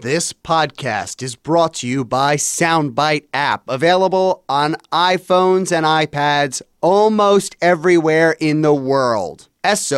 This podcast is brought to you by Soundbite app, available on iPhones and iPads almost everywhere in the world.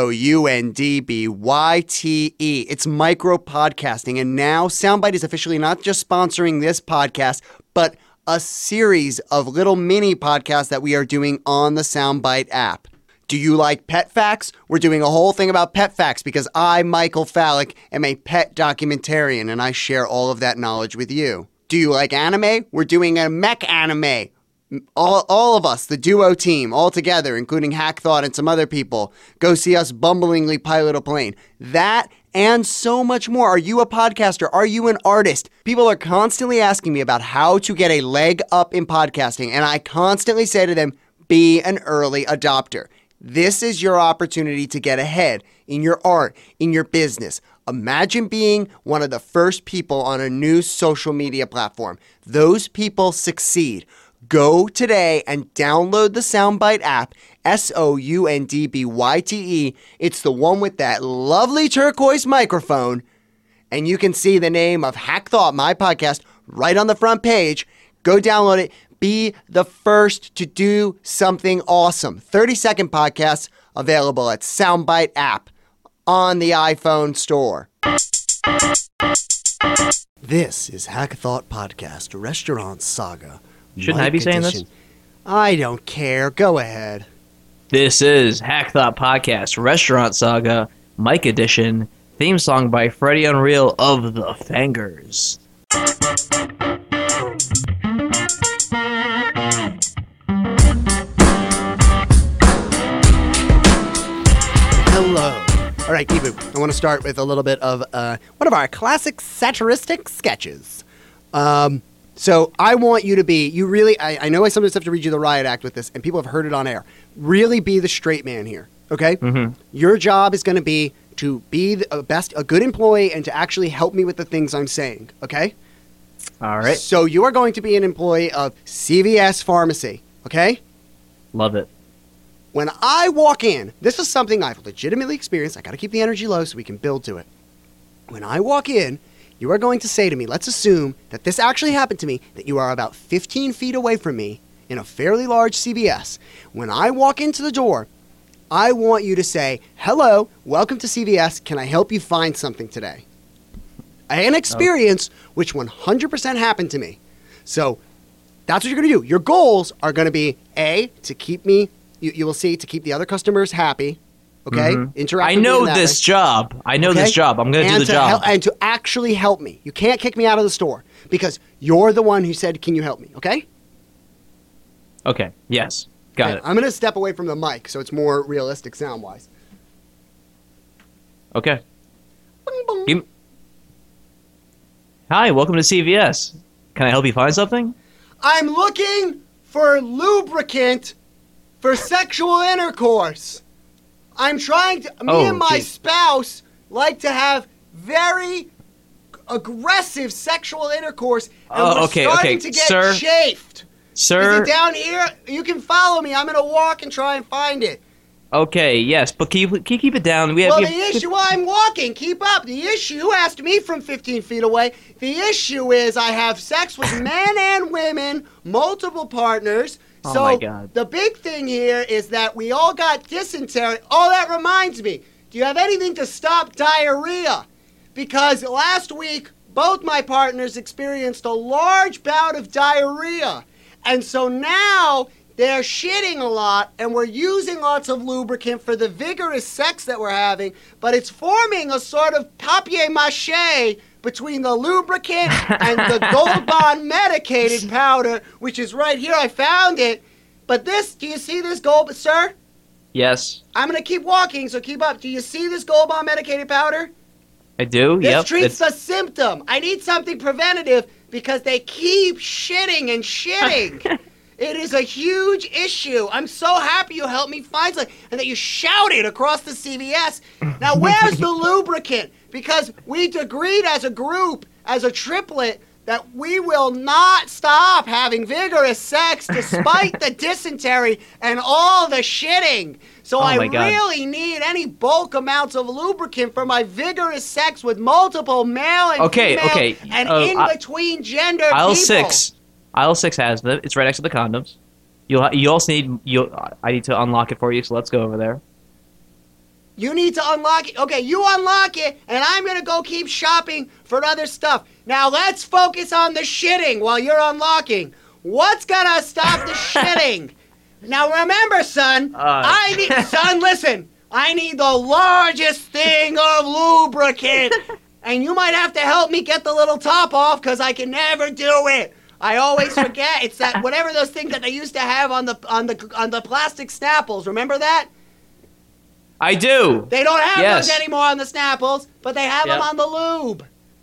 Soundbyte. It's micro podcasting, and now Soundbite is officially not just sponsoring this podcast, but a series of little mini podcasts that we are doing on the Soundbite app. Do you like pet facts? We're doing a whole thing about pet facts because I, Michael Fallick, am a pet documentarian and I share all of that knowledge with you. Do you like anime? We're doing a mech anime. All of us, the duo team, all together, including Hackthought and some other people, go see us bumblingly pilot a plane. That and so much more. Are you a podcaster? Are you an artist? People are constantly asking me about how to get a leg up in podcasting, and I constantly say to them, be an early adopter. This is your opportunity to get ahead in your art, in your business. Imagine being one of the first people on a new social media platform. Those people succeed. Go today and download the Soundbite app, Soundbyte. It's the one with that lovely turquoise microphone. And you can see the name of Hackthought, my podcast, right on the front page. Go download it. Be the first to do something awesome. 30-second podcasts available at Soundbite app on the iPhone store. This is Hackthought Podcast, Restaurant Saga. Shouldn't I be saying this? I don't care. Go ahead. This is Hackthought Podcast, Restaurant Saga, Mike Edition, theme song by Freddie Unreal of the Fangers. Hello. All right, Kibu, I want to start with a little bit of one of our classic satiristic sketches. So I want you to be, I know I sometimes have to read you the riot act with this, and people have heard it on air. Really be the straight man here, okay? Mm-hmm. Your job is going to be a good employee and to actually help me with the things I'm saying, okay? All right. So you are going to be an employee of CVS Pharmacy, okay? Love it. When I walk in, this is something I've legitimately experienced. I got to keep the energy low so we can build to it. When I walk in, you are going to say to me, let's assume that this actually happened to me, that you are about 15 feet away from me in a fairly large CVS. When I walk into the door, I want you to say, hello, welcome to CVS. Can I help you find something today? An experience which 100% happened to me. So that's what you're going to do. Your goals are going to be, A, to keep me, you will see, to keep the other customers happy. Okay? Mm-hmm. I know this job. I'm going to do the job. And to actually help me. You can't kick me out of the store because you're the one who said, can you help me? Okay? Okay. Yes. Got it. I'm going to step away from the mic so it's more realistic sound-wise. Okay. Bing, bing. Hi, welcome to CVS. Can I help you find something? I'm looking for lubricant for sexual intercourse. I'm trying to, me and my spouse like to have very aggressive sexual intercourse, and we're starting to get chafed. Sir? Is it down here? You can follow me. I'm going to walk and try and find it. Okay, yes, but can you keep it down? I'm walking. Keep up. The issue, you asked me from 15 feet away. The issue is I have sex with men and women, multiple partners. So my God. The big thing here is that we all got dysentery. Oh, that reminds me. Do you have anything to stop diarrhea? Because last week, both my partners experienced a large bout of diarrhea. And so now they're shitting a lot, and we're using lots of lubricant for the vigorous sex that we're having, but it's forming a sort of papier-mâché between the lubricant and the Gold Bond medicated powder, which is right here. I found it. But this, do you see this Gold, sir? Yes. I'm going to keep walking, so keep up. Do you see this Gold Bond medicated powder? I do, This treats the symptom. I need something preventative because they keep shitting and shitting. It is a huge issue. I'm so happy you helped me find something and that you shouted across the CVS. Now, where's the lubricant? Because we agreed as a group, as a triplet, that we will not stop having vigorous sex despite the dysentery and all the shitting. So I really need any bulk amounts of lubricant for my vigorous sex with multiple male and female and in-between gender aisle people. Aisle 6 has it. It's right next to the condoms. You also need... I need to unlock it for you, so let's go over there. You need to unlock it. Okay, you unlock it, and I'm going to go keep shopping for other stuff. Now, let's focus on the shitting while you're unlocking. What's going to stop the shitting? Now, remember, son, listen. I need the largest thing of lubricant, and you might have to help me get the little top off because I can never do it. I always forget. It's that whatever those things that they used to have on the plastic Snapples. Remember that? I do. They don't have those anymore on the Snapples, but they have them on the lube.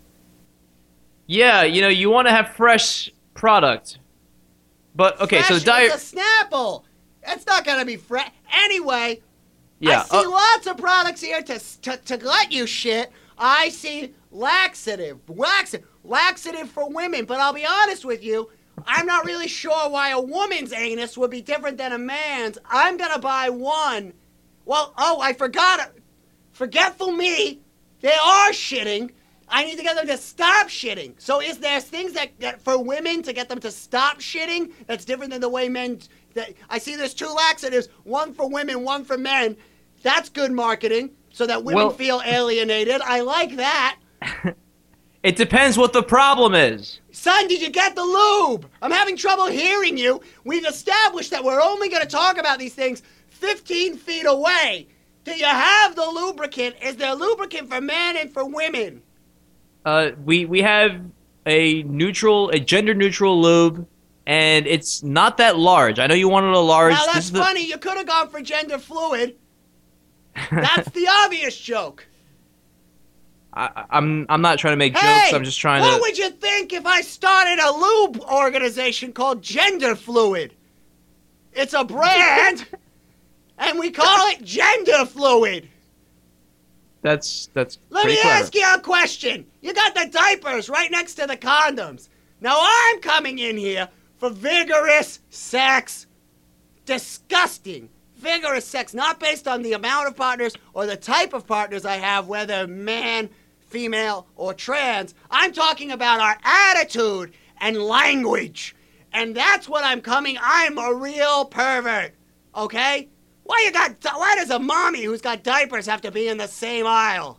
Yeah, you want to have fresh product. But, okay, fresh so the diet... It's a Snapple. That's not going to be fresh. Anyway, I see lots of products here to let you shit. I see laxative for women. But I'll be honest with you, I'm not really sure why a woman's anus would be different than a man's. I'm going to buy one. Well, I forgot. Forgetful me. They are shitting. I need to get them to stop shitting. So is there things that for women to get them to stop shitting that's different than the way men... I see there's 2 laxatives, one for women, one for men. That's good marketing so that women feel alienated. I like that. It depends what the problem is. Son, did you get the lube? I'm having trouble hearing you. We've established that we're only going to talk about these things 15 feet away. Do you have the lubricant? Is there lubricant for men and for women? We have a gender neutral lube, and it's not that large. I know you wanted a large. Now that's funny. You could have gone for gender fluid. That's the obvious joke. I'm not trying to make jokes. I'm just trying to. What would you think if I started a lube organization called Gender Fluid? It's a brand, and we call it Gender Fluid. That's Let me clever. ask you a question. You got the diapers right next to the condoms. Now I'm coming in here for vigorous sex. Disgusting. Vigorous sex, not based on the amount of partners or the type of partners I have, whether man, female, or trans. I'm talking about our attitude and language. And that's what I'm coming. I'm a real pervert. Okay? Why does a mommy who's got diapers have to be in the same aisle?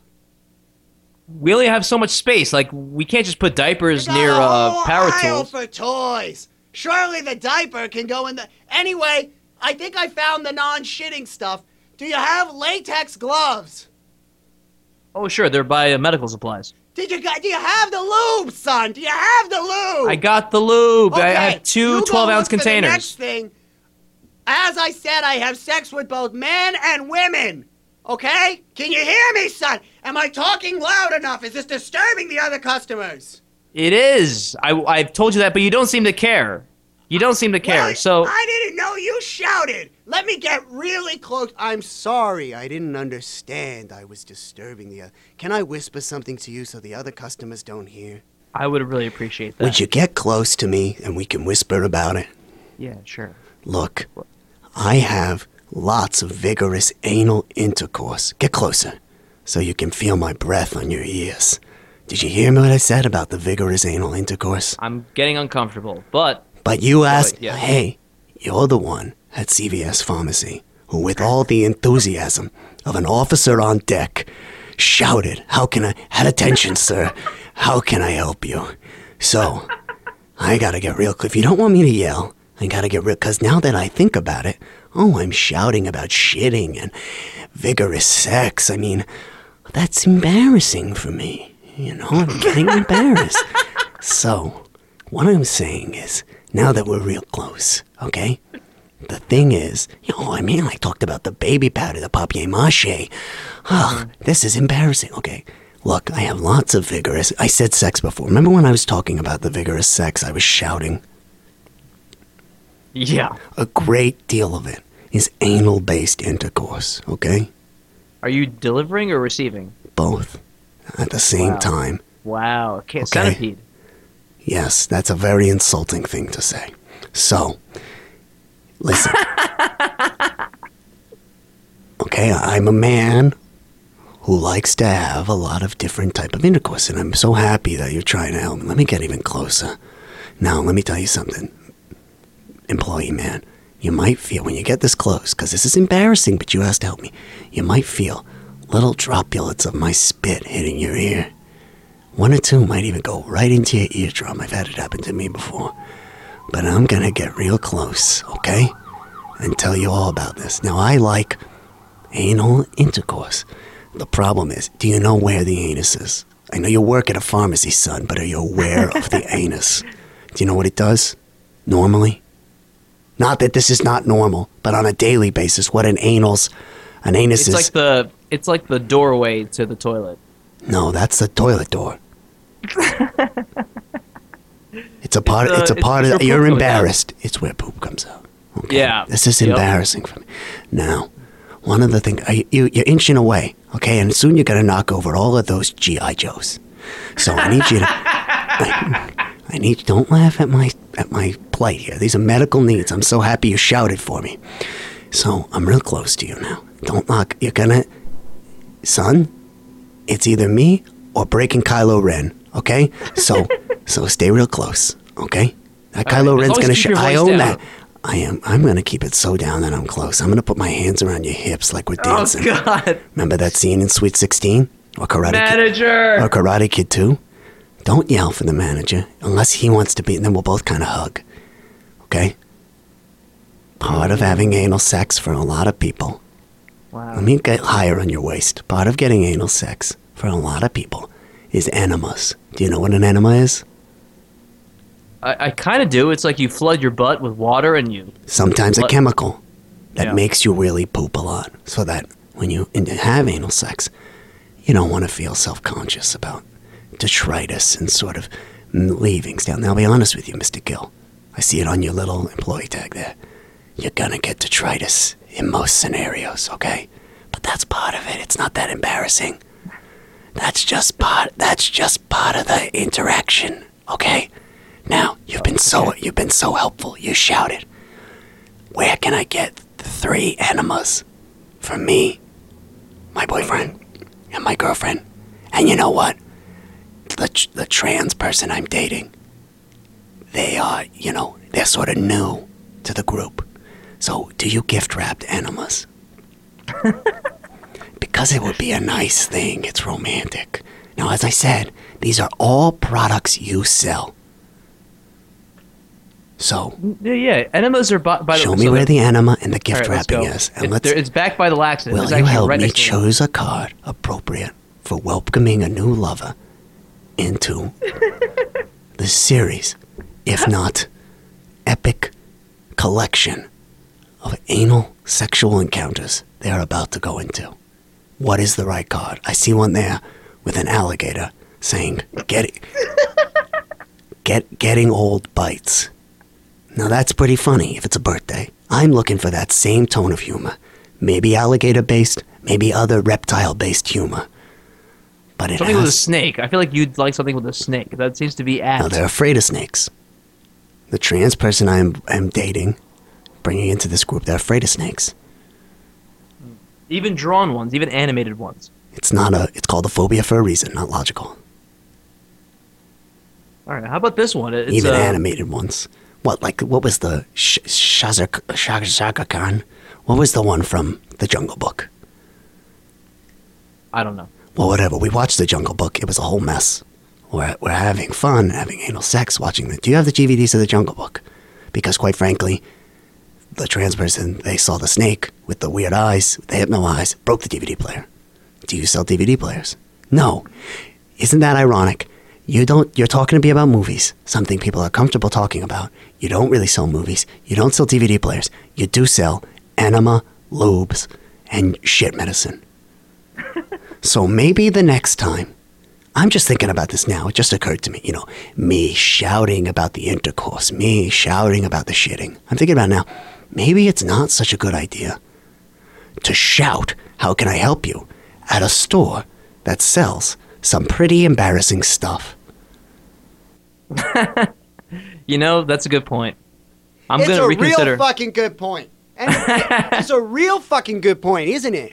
We only have so much space. Like, we can't just put diapers near power aisle tools. For toys. Surely the diaper can go in the... Anyway, I think I found the non-shitting stuff. Do you have latex gloves? Oh, sure. They're by medical supplies. Do you have the lube, son? Do you have the lube? I got the lube. Okay, I have 2 12-ounce containers. The next thing, as I said, I have sex with both men and women. Okay? Can you hear me, son? Am I talking loud enough? Is this disturbing the other customers? It is. I've told you that, but you don't seem to care. You don't seem to care, so... I didn't know you shouted. Let me get really close. I'm sorry. I didn't understand. I was disturbing the other... Can I whisper something to you so the other customers don't hear? I would really appreciate that. Would you get close to me and we can whisper about it? Yeah, sure. Look, I have lots of vigorous anal intercourse. Get closer so you can feel my breath on your ears. Did you hear me what I said about the vigorous anal intercourse? I'm getting uncomfortable, but... But you asked, hey, you're the one at CVS Pharmacy who, with all the enthusiasm of an officer on deck, shouted, had attention, sir. How can I help you? So, I gotta get real clear. If you don't want me to yell, I gotta get real, because now that I think about it, I'm shouting about shitting and vigorous sex. I mean, that's embarrassing for me. I'm getting embarrassed. So, what I'm saying is, now that we're real close, okay? The thing is, I talked about the baby powder, the papier-mâché. This is embarrassing. Okay, look, I have lots of vigorous... I said sex before. Remember when I was talking about the vigorous sex, I was shouting? Yeah. A great deal of it is anal-based intercourse, okay? Are you delivering or receiving? Both. At the same time. Wow. Centipede. Yes, that's a very insulting thing to say. So, listen. Okay, I'm a man who likes to have a lot of different type of intercourse, and I'm so happy that you're trying to help me. Let me get even closer. Now, let me tell you something, employee man. You might feel, when you get this close, because this is embarrassing, but you have to help me, you might feel little droplets of my spit hitting your ear. 1 or 2 might even go right into your eardrum. I've had it happen to me before. But I'm going to get real close, okay? And tell you all about this. Now, I like anal intercourse. The problem is, do you know where the anus is? I know you work at a pharmacy, son, but are you aware of the anus? Do you know what it does? Normally? Not that this is not normal, but on a daily basis, what an anus is. It's like the doorway to the toilet. No, that's the toilet door. It's a part of you're embarrassed. It's where poop comes out. Okay? Yeah. This is embarrassing for me. Now, one of the things, you're inching away, okay? And soon you're going to knock over all of those G.I. Joes. So I need you to, don't laugh at my plight here. These are medical needs. I'm so happy you shouted for me. So I'm real close to you now. Don't knock. Son, it's either me or breaking Kylo Ren, okay? So stay real close, okay? That Kylo Ren's going to I own that. I'm going to keep it so down that I'm close. I'm going to put my hands around your hips like we're dancing. Oh, God. Remember that scene in Sweet 16? Or Manager! Or Karate Kid 2? Don't yell for the manager unless he wants to be, and then we'll both kind of hug. Okay? Part of having anal sex for a lot of people. Wow. Let me get higher on your waist. Part of getting anal sex for a lot of people is enemas. Do you know what an enema is? I kind of do. It's like you flood your butt with water and you... Sometimes a chemical that makes you really poop a lot. So that when you have anal sex, you don't want to feel self-conscious about detritus and sort of leavings down. Now, I'll be honest with you, Mr. Gill. I see it on your little employee tag there. You're gonna get detritus in most scenarios, okay? But that's part of it. It's not that embarrassing. That's just part of the interaction, okay? Now, you've been so helpful. You shouted. Where can I get 3 enemas for me, my boyfriend, and my girlfriend? And you know what? The trans person I'm dating, they are, they're sort of new to the group. So, do you gift wrapped enemas? Because it would be a nice thing. It's romantic. Now, as I said, these are all products you sell. So, yeah, enemas are by the way. Show me where the enema and the gift wrapping is. And it's backed by the laxative. Will you help me choose a card appropriate for welcoming a new lover into the series, if not epic collection of anal sexual encounters they are about to go into? What is the right card? I see one there with an alligator saying, getting old bites. Now that's pretty funny if it's a birthday. I'm looking for that same tone of humor. Maybe alligator-based, maybe other reptile-based humor. But it something with a snake. I feel like you'd like something with a snake. That seems to be apt. No, they're afraid of snakes. The trans person I'm dating, bringing into this group, they're afraid of snakes. Even drawn ones, even animated ones. It's called a phobia for a reason, not logical. All right, how about this one? Even animated ones. What was the Shaka Khan? What was the one from The Jungle Book? I don't know. Well, whatever. We watched The Jungle Book. It was a whole mess. We're having fun, having anal sex, watching it. Do you have the DVDs of The Jungle Book? Because quite frankly, the trans person, they saw the snake with the weird eyes, the hypno eyes, broke the DVD player. Do you sell DVD players? No. Isn't that ironic? You're talking to me about movies, something people are comfortable talking about. You don't really sell movies. You don't sell DVD players. You do sell enema, lubes, and shit medicine. So maybe the next time, I'm just thinking about this now. It just occurred to me, me shouting about the intercourse, me shouting about the shitting. I'm thinking about now, maybe it's not such a good idea to shout, "How can I help you?" at a store that sells some pretty embarrassing stuff. You know, that's a good point. I'm It's going to a reconsider. real fucking good point. And it's a real fucking good point, isn't it?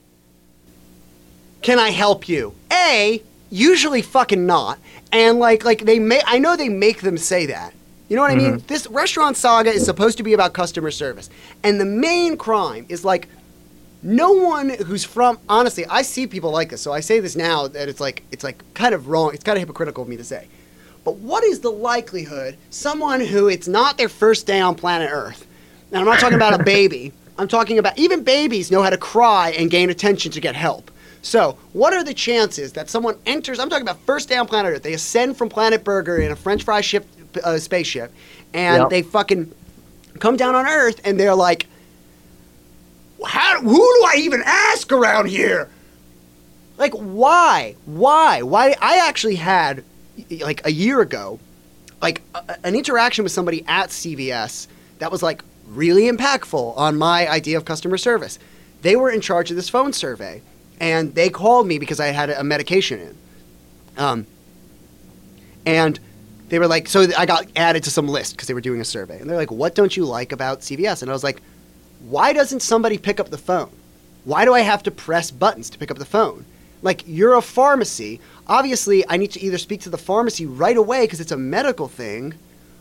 Can I help you? A, usually fucking not. And like I know they make them say that. You know what I mean? This Restaurant Saga is supposed to be about customer service. And the main crime is like no one who's from, honestly, I see people like this. So I say this now that it's like kind of wrong. It's kind of hypocritical of me to say. But what is the likelihood someone who it's not their first day on planet Earth, and I'm not talking about a baby, I'm talking about even babies know how to cry and gain attention to get help. So what are the chances that someone enters, I'm talking about first day on planet Earth, they ascend from Planet Burger in a French fry spaceship, and they fucking come down on Earth and they're like, who do I even ask around here? Like, why? I actually had, like, a year ago, like, an interaction with somebody at CVS that was, like, really impactful on my idea of customer service. They were in charge of this phone survey, and they called me because I had a medication in. And they were like, so I got added to some list because they were doing a survey. And they're like, what don't you like about CVS? And I was like, why doesn't somebody pick up the phone? Why do I have to press buttons to pick up the phone? Like, you're a pharmacy. Obviously, I need to either speak to the pharmacy right away because it's a medical thing,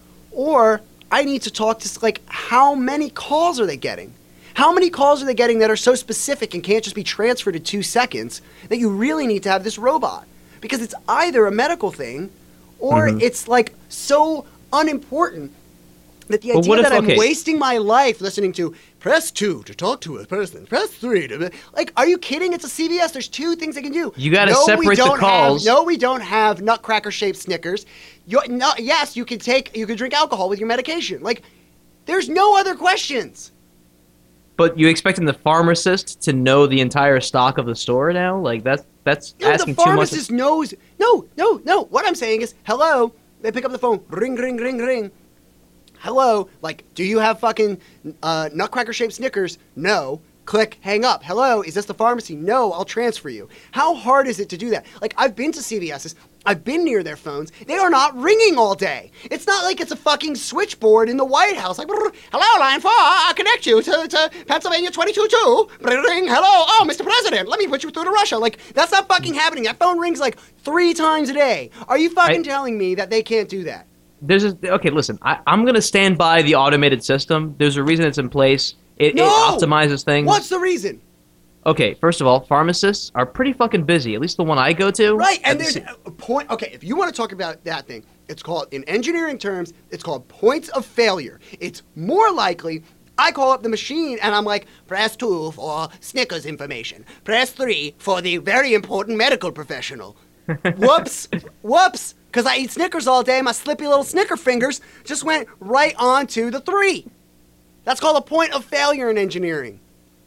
or I need to talk to, like, how many calls are they getting? How many calls are they getting that are so specific and can't just be transferred in 2 seconds that you really need to have this robot? Because it's either a medical thing or it's, like, so unimportant that the idea that I'm wasting my life listening to press 2 to talk to a person, press 3 to... Like, are you kidding? It's a CVS. There's 2 things they can do. You got to separate the calls. No, we don't have nutcracker-shaped Snickers. Yes, you can drink alcohol with your medication. Like, there's no other questions. But you expecting the pharmacist to know the entire stock of the store now? Like, that's asking too much. The pharmacist knows... No. What I'm saying is, hello. They pick up the phone. Ring, ring, ring, ring. Hello, like, do you have fucking nutcracker-shaped Snickers? No. Click, hang up. Hello, is this the pharmacy? No, I'll transfer you. How hard is it to do that? Like, I've been to CVS's. I've been near their phones. They are not ringing all day. It's not like it's a fucking switchboard in the White House. Like, hello, line 4, I'll connect you to Pennsylvania 222. Ring, hello, oh, Mr. President, let me put you through to Russia. Like, that's not fucking happening. That phone rings like 3 times a day. Are you fucking telling me that they can't do that? Okay, listen, I'm going to stand by the automated system. There's a reason it's in place. It optimizes things. What's the reason? Okay, first of all, pharmacists are pretty fucking busy, at least the one I go to. Right, and there's a point. Okay, if you want to talk about that thing, it's called, in engineering terms, it's called points of failure. It's more likely I call up the machine and I'm like, press 2 for Snickers information. Press 3 for the very important medical professional. Whoops. Because I eat Snickers all day, my slippy little Snicker fingers just went right on to the 3. That's called a point of failure in engineering.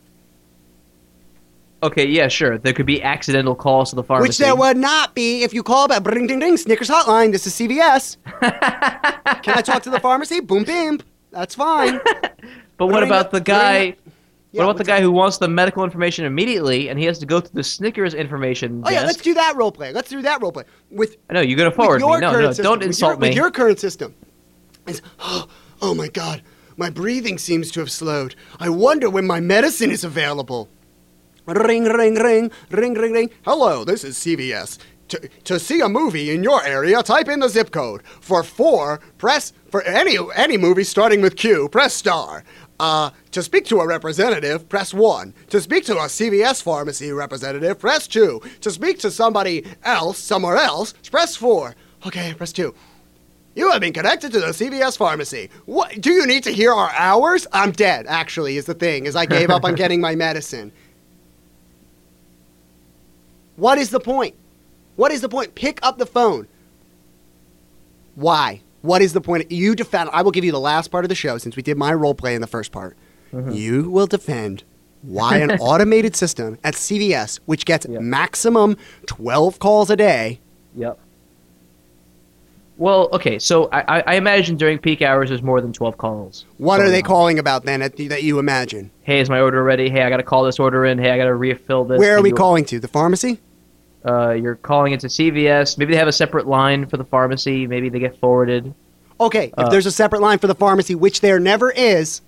Okay, yeah, sure. There could be accidental calls to the pharmacy. Which there would not be if you call about ring ding ding Snickers hotline. This is CVS. Can I talk to the pharmacy? Boom bim. That's fine. But what about the guy? What about the guy who wants the medical information immediately, and he has to go through the Snickers information desk? Yeah, let's do that role play. I know, you're going to forward me. No, don't insult me. With your current system. It's, oh my God, my breathing seems to have slowed. I wonder when my medicine is available. Ring, ring, ring, ring, ring, ring. Hello, this is CVS. To see a movie in your area, type in the zip code. For 4, press, for any movie starting with Q, press star. To speak to a representative, press 1. To speak to a CVS pharmacy representative, press 2. To speak to somebody else, somewhere else, press 4. Okay, press 2. You have been connected to the CVS pharmacy. What? Do you need to hear our hours? I'm dead, actually, is the thing, as I gave up on getting my medicine. What is the point? What is the point? Pick up the phone. Why? What is the point? You defend. I will give you the last part of the show since we did my role play in the first part. You will defend why an automated system at CVS, which gets maximum 12 calls a day. Yep. Well, okay, so I imagine during peak hours there's more than 12 calls. What are they calling about then that you imagine? Hey, is my order ready? Hey, I got to call this order in. Hey, I got to refill this. Where are we calling to? The pharmacy? You're calling into CVS. Maybe they have a separate line for the pharmacy. Maybe they get forwarded. Okay, if there's a separate line for the pharmacy, which there never is.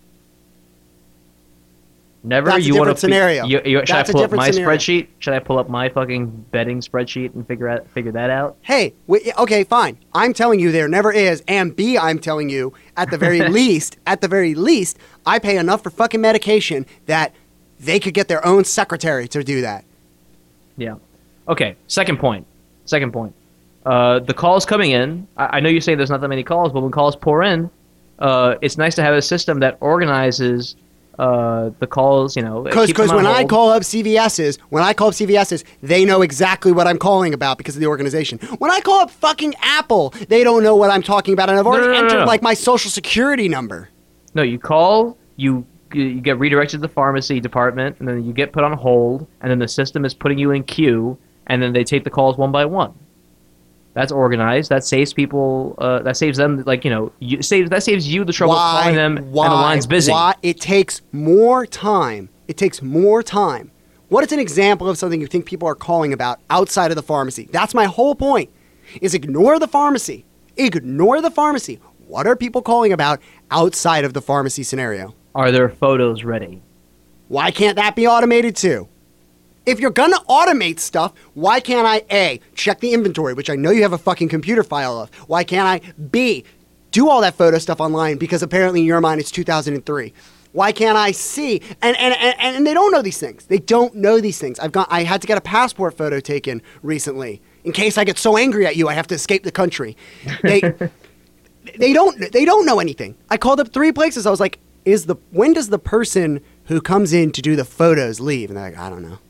Never. That's a different scenario. Should I That's a pull up different my scenario. spreadsheet? Should I pull up my fucking betting spreadsheet and figure that out? Hey, okay, fine. I'm telling you there never is, and B, I'm telling you at the very least, I pay enough for fucking medication that they could get their own secretary to do that. Yeah. Okay. Second point. The calls coming in. I know you say there's not that many calls, but when calls pour in, it's nice to have a system that organizes the calls. Because when I call up CVS's, they know exactly what I'm calling about because of the organization. When I call up fucking Apple, they don't know what I'm talking about, and I've already entered like my social security number. No, you call, you get redirected to the pharmacy department, and then you get put on hold, and then the system is putting you in queue, and then they take the calls one by one. That's organized. That saves people. That saves them. That saves you the trouble of calling them, and the line's busy. Why? It takes more time. What is an example of something you think people are calling about outside of the pharmacy? That's my whole point. Is ignore the pharmacy. What are people calling about outside of the pharmacy scenario? Are there photos ready? Why can't that be automated too? If you're going to automate stuff, why can't I, A, check the inventory, which I know you have a fucking computer file of? Why can't I, B, do all that photo stuff online because apparently in your mind it's 2003? Why can't I see? And they don't know these things. I had to get a passport photo taken recently. In case I get so angry at you, I have to escape the country. They don't know anything. I called up 3 places. I was like, when does the person who comes in to do the photos leave? And they're like, I don't know.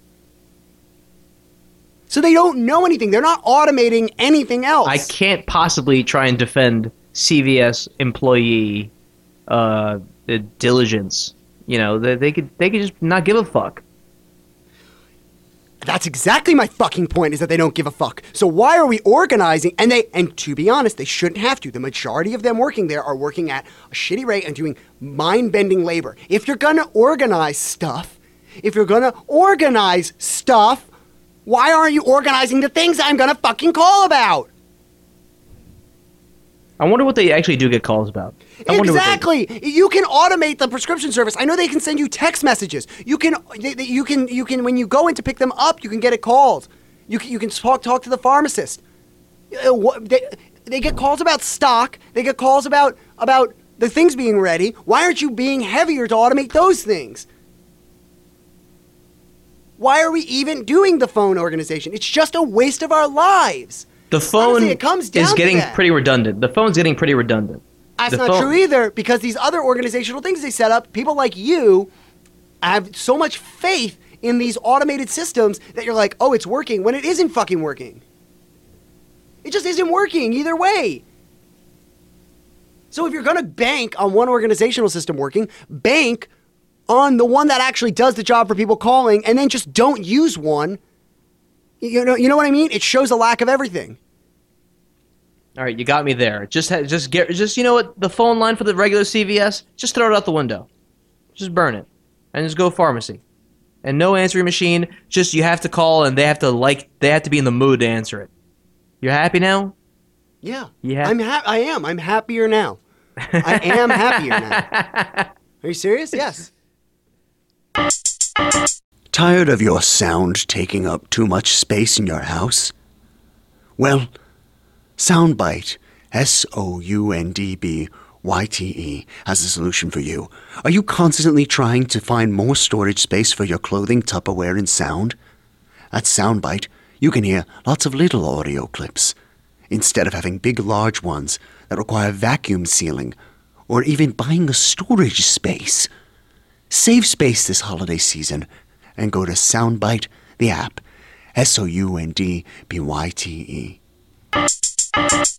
So they don't know anything. They're not automating anything else. I can't possibly try and defend CVS employee diligence. They could just not give a fuck. That's exactly my fucking point, is that they don't give a fuck. So why are we organizing? And to be honest, they shouldn't have to. The majority of them working there are working at a shitty rate and doing mind-bending labor. If you're going to organize stuff, why aren't you organizing the things I'm going to fucking call about? I wonder what they actually do get calls about. Exactly. You can automate the prescription service. I know they can send you text messages. You can when you go in to pick them up, you can get it called. You can talk to the pharmacist. They get calls about stock. They get calls about the things being ready. Why aren't you being heavier to automate those things? Why are we even doing the phone organization? It's just a waste of our lives. The phone Honestly, is getting pretty redundant. The phone's getting pretty redundant. That's not true either, because these other organizational things they set up, people like you have so much faith in these automated systems that you're like, oh, it's working, when it isn't fucking working. It just isn't working either way. So if you're going to bank on one organizational system working, bank on the one that actually does the job for people calling, and then just don't use one. You know what I mean? It shows a lack of everything. All right, you got me there. Just you know what? The phone line for the regular CVS, just throw it out the window. Just burn it, and just go pharmacy. And no answering machine. Just you have to call, and they have to be in the mood to answer it. You're happy now? Yeah. Yeah. I am. I'm happier now. I am happier now. Are you serious? Yes. Tired of your sound taking up too much space in your house? Well, Soundbite, Soundbyte, has a solution for you. Are you constantly trying to find more storage space for your clothing, Tupperware, and sound? At Soundbite, you can hear lots of little audio clips, instead of having big, large ones that require vacuum sealing, or even buying a storage space. Save space this holiday season and go to Soundbite, the app, Soundbyte.